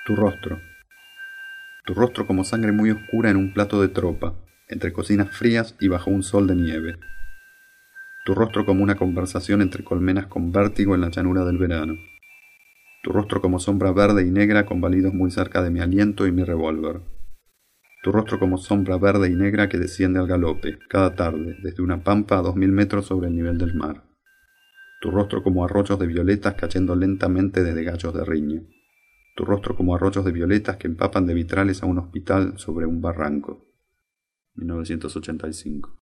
Tu rostro. Tu rostro como sangre muy oscura en un plato de tropa, entre cocinas frías y bajo un sol de nieve. Tu rostro como una conversación entre colmenas con vértigo en la llanura del verano. Tu rostro como sombra verde y negra con balidos muy cerca de mi aliento y mi revólver. Tu rostro como sombra verde y negra que desciende al galope, cada tarde, desde una pampa a 2000 metros sobre el nivel del mar. Tu rostro como arroyos de violetas cayendo lentamente desde gallos de riña. Tu rostro como arroyos de violetas que empapan de vitrales a un hospital sobre un barranco. 1985.